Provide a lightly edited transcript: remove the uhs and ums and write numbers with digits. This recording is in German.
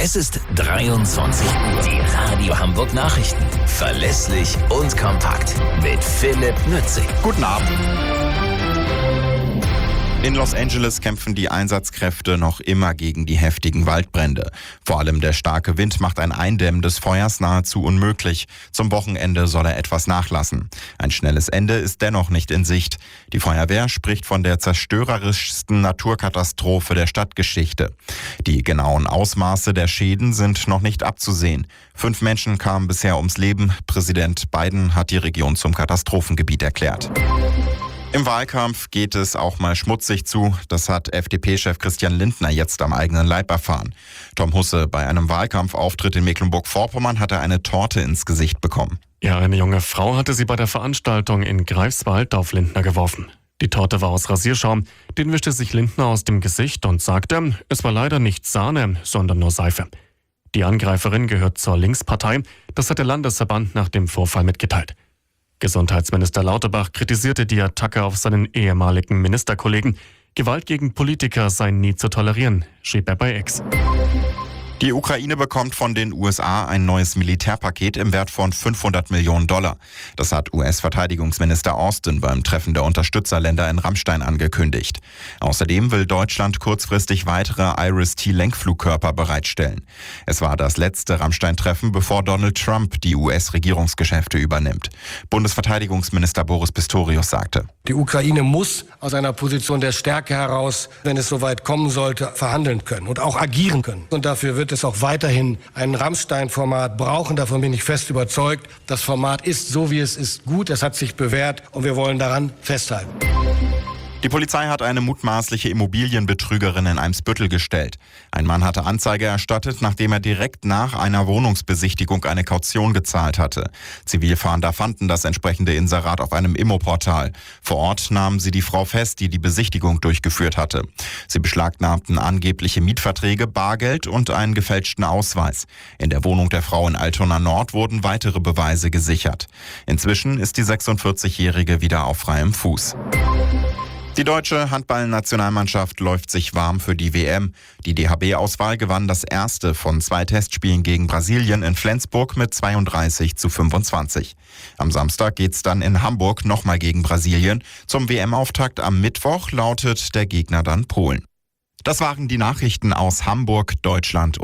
Es ist 23 Uhr. Die Radio Hamburg Nachrichten. Verlässlich und kompakt. Mit Philipp Nützig. Guten Abend. In Los Angeles kämpfen die Einsatzkräfte noch immer gegen die heftigen Waldbrände. Vor allem der starke Wind macht ein Eindämmen des Feuers nahezu unmöglich. Zum Wochenende soll er etwas nachlassen. Ein schnelles Ende ist dennoch nicht in Sicht. Die Feuerwehr spricht von der zerstörerischsten Naturkatastrophe der Stadtgeschichte. Die genauen Ausmaße der Schäden sind noch nicht abzusehen. 5 Menschen kamen bisher ums Leben. Präsident Biden hat die Region zum Katastrophengebiet erklärt. Im Wahlkampf geht es auch mal schmutzig zu. Das hat FDP-Chef Christian Lindner jetzt am eigenen Leib erfahren. Tom Husse, bei einem Wahlkampfauftritt in Mecklenburg-Vorpommern hat er eine Torte ins Gesicht bekommen. Ja, eine junge Frau hatte sie bei der Veranstaltung in Greifswald auf Lindner geworfen. Die Torte war aus Rasierschaum. Den wischte sich Lindner aus dem Gesicht und sagte, es war leider nicht Sahne, sondern nur Seife. Die Angreiferin gehört zur Linkspartei. Das hat der Landesverband nach dem Vorfall mitgeteilt. Gesundheitsminister Lauterbach kritisierte die Attacke auf seinen ehemaligen Ministerkollegen. Gewalt gegen Politiker sei nie zu tolerieren, schrieb er bei X. Die Ukraine bekommt von den USA ein neues Militärpaket im Wert von $500 Millionen. Das hat US-Verteidigungsminister Austin beim Treffen der Unterstützerländer in Ramstein angekündigt. Außerdem will Deutschland kurzfristig weitere Iris-T-Lenkflugkörper bereitstellen. Es war das letzte Ramstein-Treffen, bevor Donald Trump die US-Regierungsgeschäfte übernimmt. Bundesverteidigungsminister Boris Pistorius sagte: Die Ukraine muss aus einer Position der Stärke heraus, wenn es soweit kommen sollte, verhandeln können und auch agieren können. Und dafür wird es auch weiterhin ein Ramstein-Format brauchen. Davon bin ich fest überzeugt. Das Format ist, so wie es ist, gut. Es hat sich bewährt und wir wollen daran festhalten. Die Polizei hat eine mutmaßliche Immobilienbetrügerin in Eimsbüttel gestellt. Ein Mann hatte Anzeige erstattet, nachdem er direkt nach einer Wohnungsbesichtigung eine Kaution gezahlt hatte. Zivilfahnder fanden das entsprechende Inserat auf einem Immoportal. Vor Ort nahmen sie die Frau fest, die die Besichtigung durchgeführt hatte. Sie beschlagnahmten angebliche Mietverträge, Bargeld und einen gefälschten Ausweis. In der Wohnung der Frau in Altona Nord wurden weitere Beweise gesichert. Inzwischen ist die 46-Jährige wieder auf freiem Fuß. Die deutsche Handball-Nationalmannschaft läuft sich warm für die WM. Die DHB-Auswahl gewann das erste von 2 Testspielen gegen Brasilien in Flensburg mit 32:25. Am Samstag geht's dann in Hamburg nochmal gegen Brasilien. Zum WM-Auftakt am Mittwoch lautet der Gegner dann Polen. Das waren die Nachrichten aus Hamburg, Deutschland.